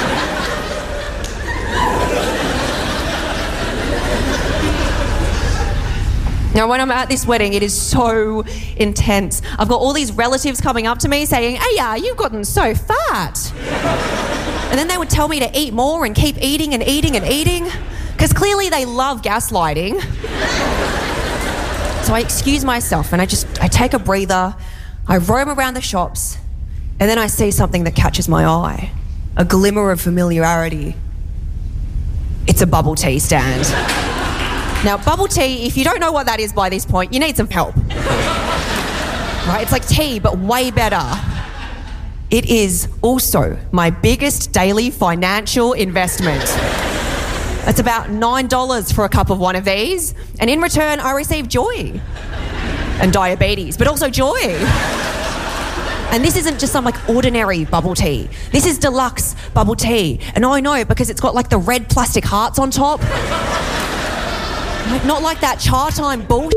Now, when I'm at this wedding, it is so intense. I've got all these relatives coming up to me saying, hey, yeah, you've gotten so fat. And then they would tell me to eat more and keep eating and eating and eating, because clearly they love gaslighting. So I excuse myself and I just, I take a breather, I roam around the shops, and then I see something that catches my eye. A glimmer of familiarity. It's a bubble tea stand. Now, bubble tea, if you don't know what that is by this point, you need some help. Right? It's like tea, but way better. It is also my biggest daily financial investment. It's about nine dollars for a cup of one of these, and in return, I receive joy. And diabetes, but also joy. And this isn't just some like ordinary bubble tea. This is deluxe bubble tea. And I know because it's got like the red plastic hearts on top. Like, not like that Cha Time bullshit.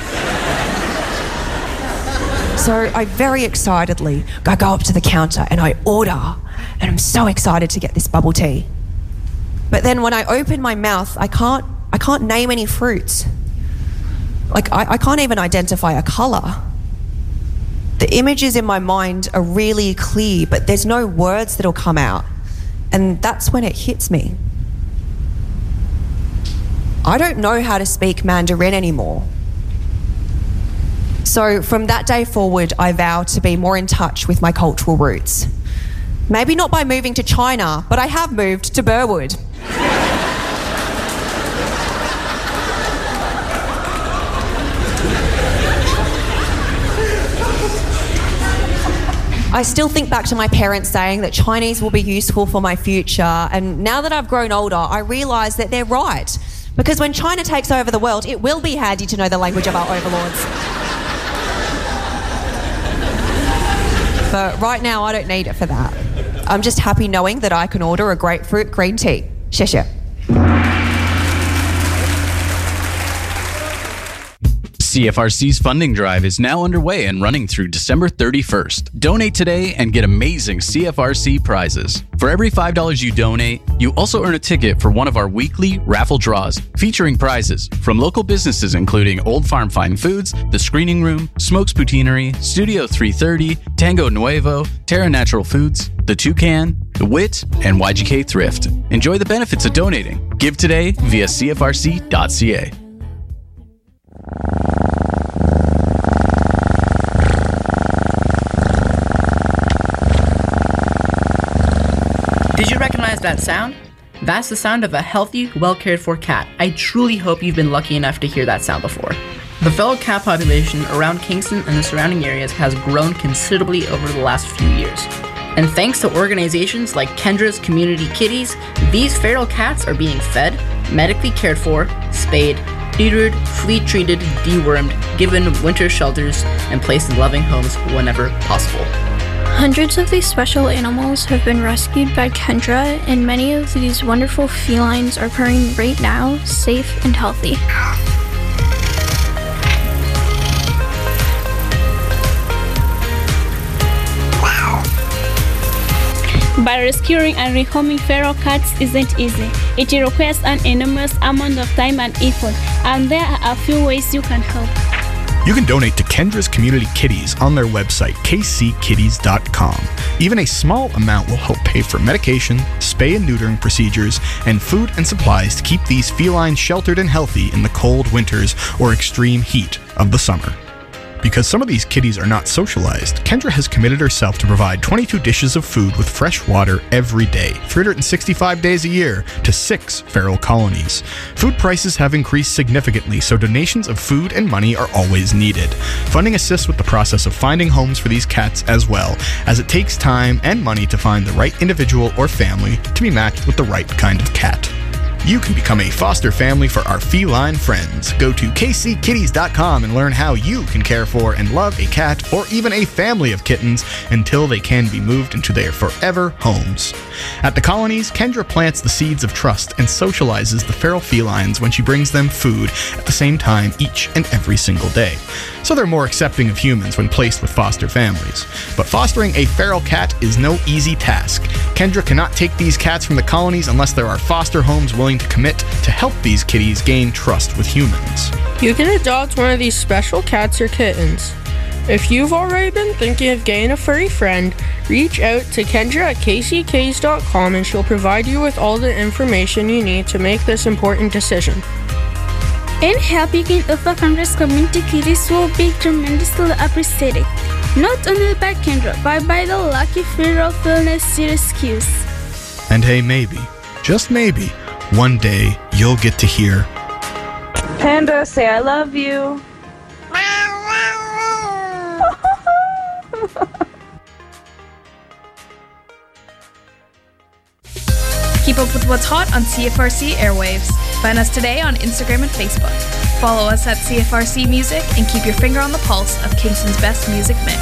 So I very excitedly I go up to the counter and I order, and I'm so excited to get this bubble tea. But then when I open my mouth, I can't I can't name any fruits. Like I, I can't even identify a colour. The images in my mind are really clear, but there's no words that'll come out. And that's when it hits me. I don't know how to speak Mandarin anymore. So from that day forward, I vow to be more in touch with my cultural roots. Maybe not by moving to China, but I have moved to Burwood. I still think back to my parents saying that Chinese will be useful for my future, and now that I've grown older, I realise that they're right. Because when China takes over the world, it will be handy to know the language of our overlords. But right now, I don't need it for that. I'm just happy knowing that I can order a grapefruit green tea. Xie xie.
C F R C's funding drive is now underway and running through December thirty-first. Donate today and get amazing C F R C prizes. For every five dollars you donate, you also earn a ticket for one of our weekly raffle draws featuring prizes from local businesses including Old Farm Fine Foods, The Screening Room, Smokes Poutineery, Studio three thirty, Tango Nuevo, Terra Natural Foods, The Toucan, The Wit, and Y G K Thrift. Enjoy the benefits of donating. Give today via C F R C dot C A.
Did you recognize that sound? That's the sound of a healthy, well-cared-for cat. I truly hope you've been lucky enough to hear that sound before. The feral cat population around Kingston and the surrounding areas has grown considerably over the last few years. And thanks to organizations like Kendra's Community Kitties, these feral cats are being fed, medically cared for, spayed, neutered, flea-treated, dewormed, given winter shelters, and placed in loving homes whenever possible.
Hundreds of these special animals have been rescued by Kendra, and many of these wonderful felines are purring right now, safe and healthy.
But rescuing and rehoming feral cats isn't easy. It requires an enormous amount of time and effort, and there are a few ways you can help.
You can donate to Kendra's Community Kitties on their website, k c kitties dot com. Even a small amount will help pay for medication, spay and neutering procedures, and food and supplies to keep these felines sheltered and healthy in the cold winters or extreme heat of the summer. Because some of these kitties are not socialized, Kendra has committed herself to provide twenty-two dishes of food with fresh water every day, three hundred sixty-five days a year, to six feral colonies. Food prices have increased significantly, so donations of food and money are always needed. Funding assists with the process of finding homes for these cats as well, as it takes time and money to find the right individual or family to be matched with the right kind of cat. You can become a foster family for our feline friends. Go to k c kitties dot com and learn how you can care for and love a cat or even a family of kittens until they can be moved into their forever homes. At the colonies, Kendra plants the seeds of trust and socializes the feral felines when she brings them food at the same time each and every single day. So they're more accepting of humans when placed with foster families. But fostering a feral cat is no easy task. Kendra cannot take these cats from the colonies unless there are foster homes willing to commit to help these kitties gain trust with humans.
You can adopt one of these special cats or kittens. If you've already been thinking of getting a furry friend, reach out to Kendra at k c kitties dot com and she'll provide you with all the information you need to make this important decision.
And helping of the Congress community kitties will be tremendously appreciated, not only by Kendra, but by the lucky feral feline she rescues.
And hey, maybe, just maybe, one day you'll get to hear
Panda, say I love you.
Keep up with what's hot on C F R C Airwaves. Find us today on Instagram and Facebook. Follow us at C F R C Music and keep your finger on the pulse of Kingston's best music mix.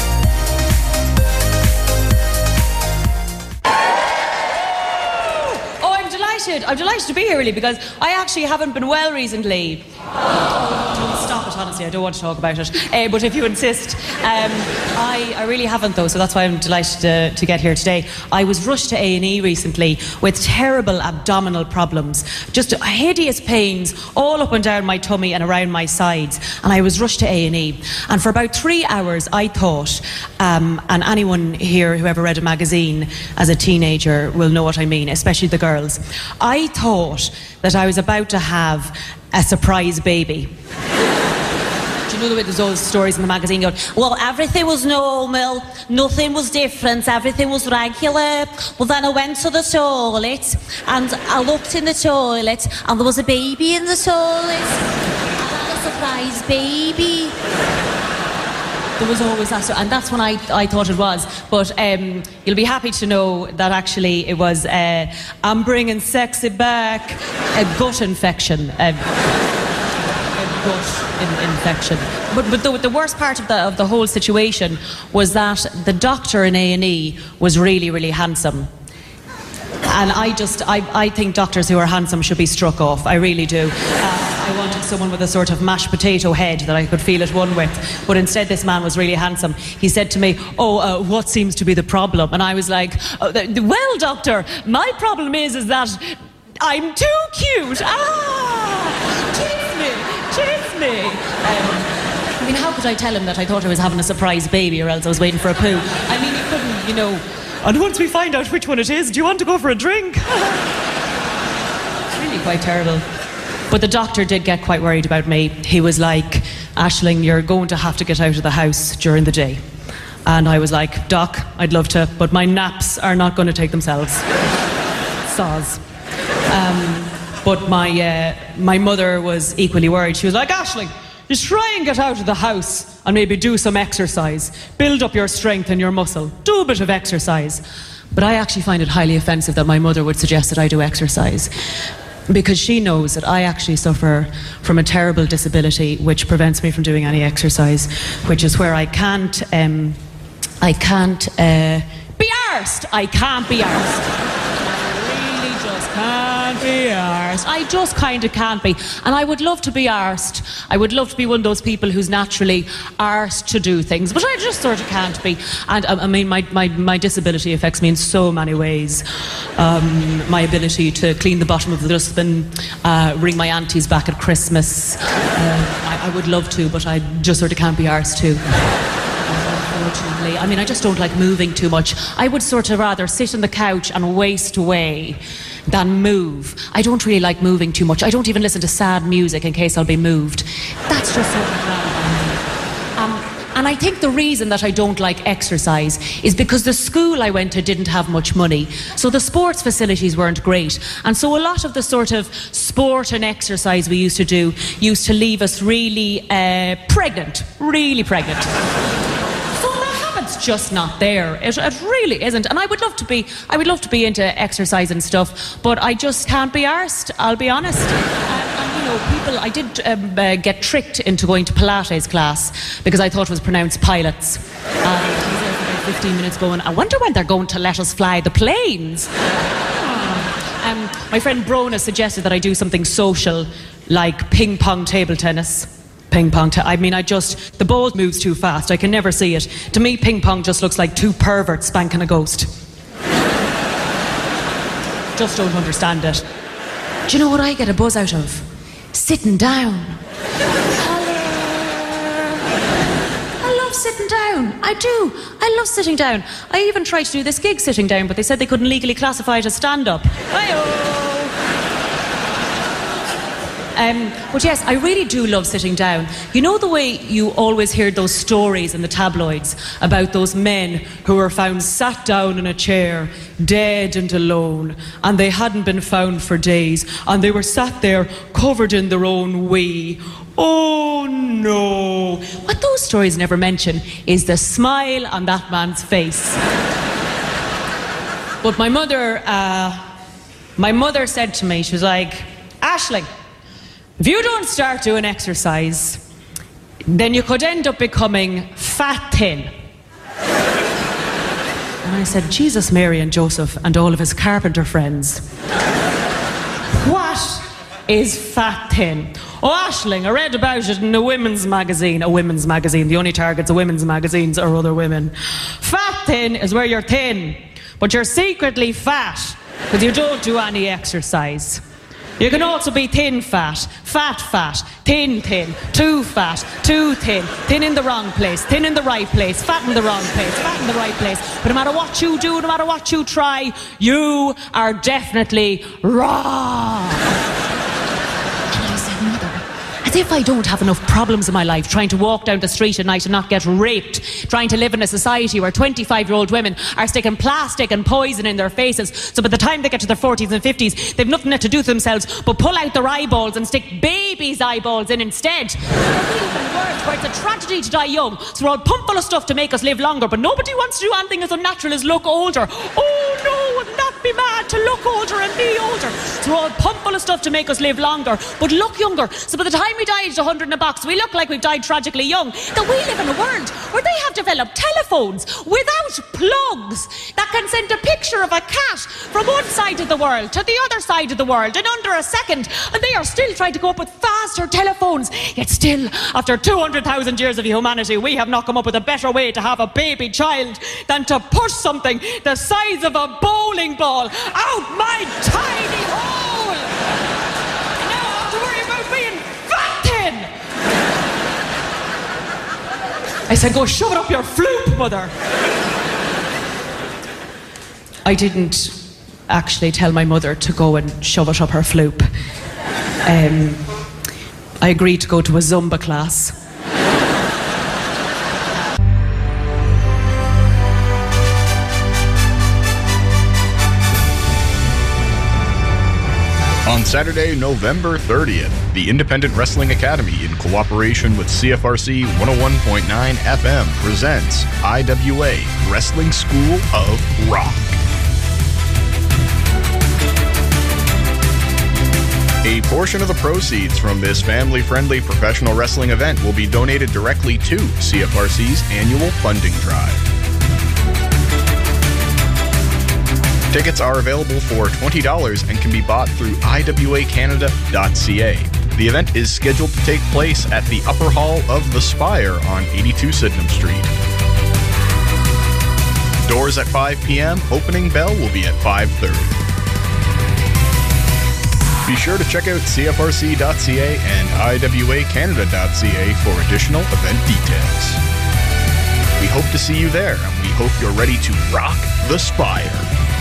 Oh, I'm delighted. I'm delighted to be here, really, because I actually haven't been well recently. Don't stop it, honestly. I don't want to talk about it. Uh, but if you insist, um, I, I really haven't, though, so that's why I'm delighted to, to get here today. I was rushed to A and E recently with terrible abdominal problems, just hideous pains all up and down my tummy and around my sides, and I was rushed to A and E. And for about three hours, I thought, um, and anyone here who ever read a magazine as a teenager will know what I mean, especially the girls, I thought that I was about to have a surprise baby. Do you know the way there's those stories in the magazine going, well, everything was normal, nothing was different, everything was regular. Well, then I went to the toilet and I looked in the toilet and there was a baby in the toilet. I had a surprise baby. There was always that, and that's when I, I thought it was. But um, you'll be happy to know that actually it was, uh, I'm bringing sexy back, a gut infection. A, a gut in, infection. But, but the, the worst part of the, of the whole situation was that the doctor in A and E was really, really handsome. And I just, I, I think doctors who are handsome should be struck off. I really do. Uh, I wanted someone with a sort of mashed potato head that I could feel at one with. But instead, this man was really handsome. He said to me, oh, uh, what seems to be the problem? And I was like, oh, well, doctor, my problem is, is that I'm too cute. Ah, kiss me, kiss me. Um, I mean, how could I tell him that I thought I was having a surprise baby or else I was waiting for a poo? I mean, you couldn't, you know... And once we find out which one it is, do you want to go for a drink? It's really quite terrible. But the doctor did get quite worried about me. He was like, Aisling, you're going to have to get out of the house during the day. And I was like, Doc, I'd love to, but my naps are not going to take themselves. Soz. Um, but my, uh, my mother was equally worried. She was like, Aisling, just try and get out of the house and maybe do some exercise. Build up your strength and your muscle. Do a bit of exercise. But I actually find it highly offensive that my mother would suggest that I do exercise, because she knows that I actually suffer from a terrible disability which prevents me from doing any exercise, which is where I can't, um, I can't uh, be arsed. I can't be arsed. I really just can't be arsed. I just kind of can't be. And I would love to be arsed. I would love to be one of those people who's naturally arsed to do things, but I just sort of can't be. And um, I mean, my, my, my disability affects me in so many ways. Um, my ability to clean the bottom of the dustbin, uh, ring my aunties back at Christmas. Uh, I, I would love to, but I just sort of can't be arsed to. Unfortunately. I mean, I just don't like moving too much. I would sort of rather sit on the couch and waste away than move. I don't really like moving too much. I don't even listen to sad music in case I'll be moved. That's just sort of um, and I think the reason that I don't like exercise is because the school I went to didn't have much money. So the sports facilities weren't great. And so a lot of the sort of sport and exercise we used to do used to leave us really uh, pregnant. Really pregnant. It's just not there. It, it really isn't. And I would love to be I would love to be into exercise and stuff, but I just can't be arsed, I'll be honest. And, and you know, people, I did um, uh, get tricked into going to Pilates class because I thought it was pronounced pilots. And I was there for about fifteen minutes going, I wonder when they're going to let us fly the planes. um, my friend Brona suggested that I do something social like ping pong table tennis. Ping pong. T- I mean, I just... The ball moves too fast. I can never see it. To me, ping pong just looks like two perverts spanking a ghost. Just don't understand it. Do you know what I get a buzz out of? Sitting down. I love sitting down. I do. I love sitting down. I even tried to do this gig sitting down, but they said they couldn't legally classify it as stand-up. Hi-oh! Um, but yes, I really do love sitting down. You know the way you always hear those stories in the tabloids about those men who were found sat down in a chair, dead and alone, and they hadn't been found for days, and they were sat there covered in their own wee. Oh no. What those stories never mention is the smile on that man's face. But my mother, uh, my mother said to me, she was like, Aisling, if you don't start doing exercise, then you could end up becoming fat thin. And I said, Jesus, Mary and Joseph and all of his carpenter friends. What is fat thin? Oh, Aisling, I read about it in a women's magazine. A women's magazine. The only targets of women's magazines are other women. Fat thin is where you're thin, but you're secretly fat because you don't do any exercise. You can also be thin fat, fat fat, thin thin, too fat, too thin, thin in the wrong place, thin in the right place, fat in the wrong place, fat in the right place. But no matter what you do, no matter what you try, you are definitely wrong. And I said, Mother, as if I don't have enough problems in my life trying to walk down the street at night and not get raped, trying to live in a society where twenty-five-year-old women are sticking plastic and poison in their faces, so by the time they get to their forties and fifties, they've nothing to do to themselves but pull out their eyeballs and stick babies' eyeballs in instead. Where it's a tragedy to die young, so we're all pumped full of stuff to make us live longer, but nobody wants to do anything as unnatural as look older. Oh no, wouldn't that be mad to look older and be older? So we're all pumped full of stuff to make us live longer, but look younger, so by the time we die at one hundred in a box, we look like we've died tragically young. That we live in a world where they have developed telephones without plugs that can send a picture of a cat from one side of the world to the other side of the world in under a second, and they are still trying to come up with faster telephones. Yet still, after two hundred thousand years of humanity, we have not come up with a better way to have a baby child than to push something the size of a bowling ball out my tiny hole. And now I have to worry about being fat thin. I said, go shove it up your floop, Mother. I didn't actually tell my mother to go and shove it up her floop. Um, I agreed to go to a Zumba class.
On Saturday, November thirtieth, the Independent Wrestling Academy, in cooperation with C F R C one oh one point nine F M, presents I W A Wrestling School of Rock. A portion of the proceeds from this family-friendly professional wrestling event will be donated directly to C F R C's annual funding drive. Tickets are available for twenty dollars and can be bought through I W A Canada dot C A. The event is scheduled to take place at the Upper Hall of the Spire on eighty-two Sydenham Street. Doors at five p.m., opening bell will be at five thirty. Be sure to check out C F R C dot C A and I W A Canada dot C A for additional event details. We hope to see you there, and we hope you're ready to rock the Spire.